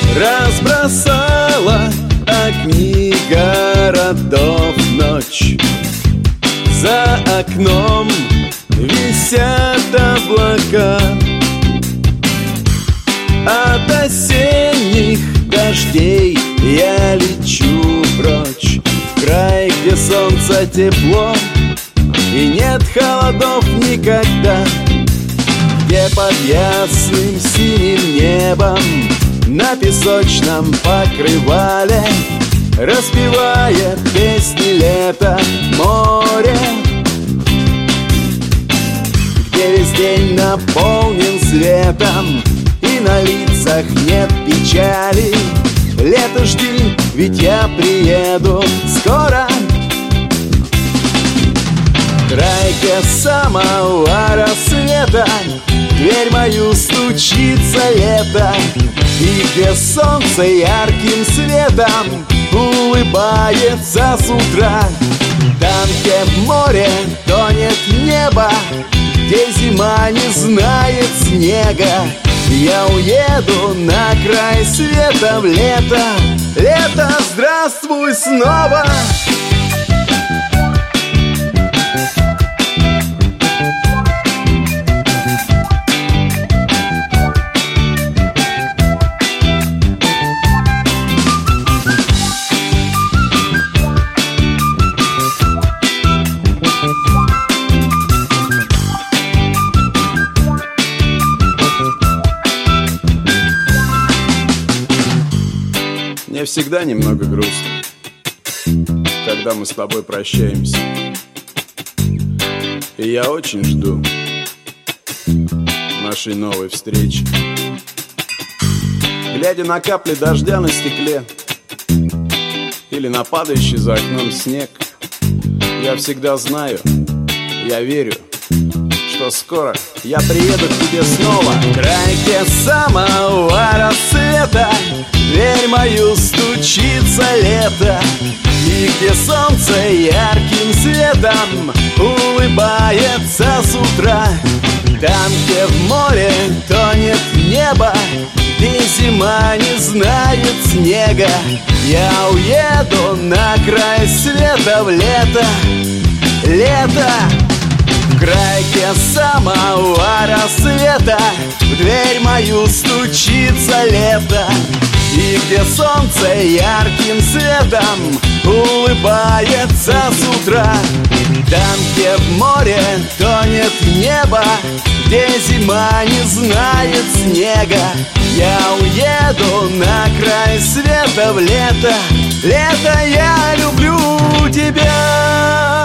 разбросала огни городов ночь. За окном висят облака. От осенних дождей я лечу прочь, в край, где солнце тепло и нет холодов никогда, где под ясным синим небом на песочном покрывале распевает песни лета море, где весь день наполнен светом и на лицах нет печали. Лето жди, ведь я приеду скоро. В крайке самого рассвета в дверь мою стучится лето, и где солнце ярким светом улыбается с утра. Там, где в море тонет небо, где зима не знает снега, я уеду на край света в лето. Лето, здравствуй снова! Мне всегда немного грустно, когда мы с тобой прощаемся. И я очень жду нашей новой встречи. Глядя на капли дождя на стекле или на падающий за окном снег, я всегда знаю, я верю, что скоро я приеду к тебе снова. В крайке самого рассвета в дверь мою стучится лето, и где солнце ярким светом улыбается с утра. Там, где в море тонет небо, где зима не знает снега, я уеду на край света в лето. Лето! В крайке самого рассвета в дверь мою стучится лето, и где солнце ярким светом улыбается с утра. Там, где в море тонет небо, где зима не знает снега, я уеду на край света в лето. Лето, я люблю тебя.